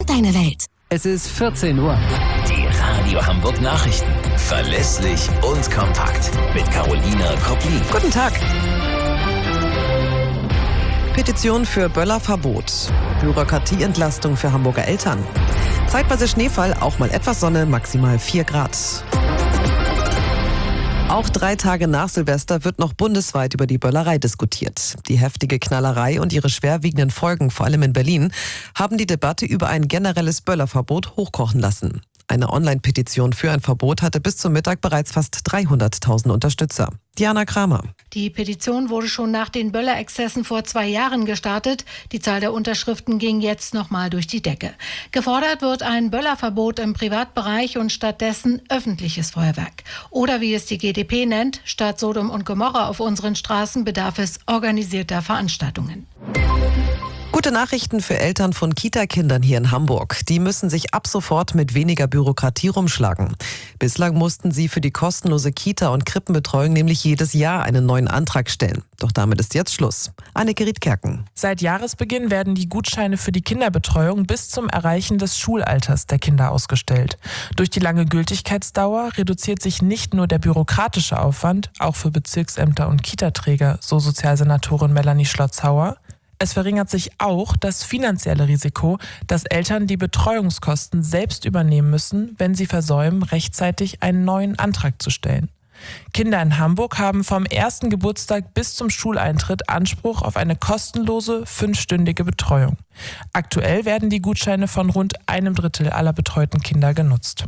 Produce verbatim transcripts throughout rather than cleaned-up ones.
deine Welt. Es ist vierzehn Uhr. Die Radio Hamburg Nachrichten. Verlässlich und kompakt. Mit Carolina Koplin. Guten Tag. Petition für Böllerverbot. Bürokratieentlastung für Hamburger Eltern. Zeitweise Schneefall, auch mal etwas Sonne, maximal vier Grad. Auch drei Tage nach Silvester wird noch bundesweit über die Böllerei diskutiert. Die heftige Knallerei und ihre schwerwiegenden Folgen, vor allem in Berlin, haben die Debatte über ein generelles Böllerverbot hochkochen lassen. Eine Online-Petition für ein Verbot hatte bis zum Mittag bereits fast dreihunderttausend Unterstützer. Diana Kramer. Die Petition wurde schon nach den Böllerexzessen vor zwei Jahren gestartet. Die Zahl der Unterschriften ging jetzt nochmal durch die Decke. Gefordert wird ein Böllerverbot im Privatbereich und stattdessen öffentliches Feuerwerk. Oder wie es die G d P nennt, statt Sodom und Gomorra auf unseren Straßen bedarf es organisierter Veranstaltungen. Gute Nachrichten für Eltern von Kita-Kindern hier in Hamburg. Die müssen sich ab sofort mit weniger Bürokratie rumschlagen. Bislang mussten sie für die kostenlose Kita- und Krippenbetreuung nämlich jedes Jahr einen neuen Antrag stellen. Doch damit ist jetzt Schluss. Anneke Riedkerken. Seit Jahresbeginn werden die Gutscheine für die Kinderbetreuung bis zum Erreichen des Schulalters der Kinder ausgestellt. Durch die lange Gültigkeitsdauer reduziert sich nicht nur der bürokratische Aufwand, auch für Bezirksämter und Kitaträger, so Sozialsenatorin Melanie Schlotzhauer. Es verringert sich auch das finanzielle Risiko, dass Eltern die Betreuungskosten selbst übernehmen müssen, wenn sie versäumen, rechtzeitig einen neuen Antrag zu stellen. Kinder in Hamburg haben vom ersten Geburtstag bis zum Schuleintritt Anspruch auf eine kostenlose, fünfstündige Betreuung. Aktuell werden die Gutscheine von rund einem Drittel aller betreuten Kinder genutzt.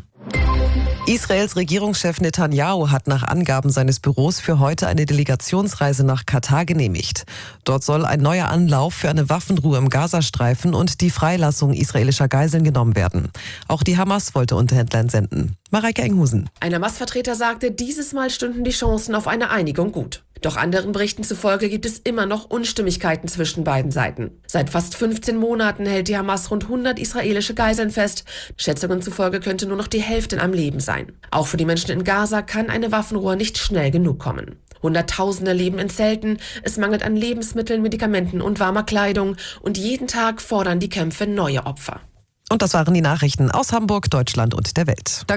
Israels Regierungschef Netanyahu hat nach Angaben seines Büros für heute eine Delegationsreise nach Katar genehmigt. Dort soll ein neuer Anlauf für eine Waffenruhe im Gazastreifen und die Freilassung israelischer Geiseln genommen werden. Auch die Hamas wollte Unterhändler entsenden. Mareike Enghusen. Ein Hamas-Vertreter sagte, dieses Mal stünden die Chancen auf eine Einigung gut. Doch anderen Berichten zufolge gibt es immer noch Unstimmigkeiten zwischen beiden Seiten. Seit fast fünfzehn Monaten hält die Hamas rund hundert israelische Geiseln fest. Schätzungen zufolge könnte nur noch die Hälfte am Leben sein. Auch für die Menschen in Gaza kann eine Waffenruhe nicht schnell genug kommen. Hunderttausende leben in Zelten, es mangelt an Lebensmitteln, Medikamenten und warmer Kleidung und jeden Tag fordern die Kämpfe neue Opfer. Und das waren die Nachrichten aus Hamburg, Deutschland und der Welt.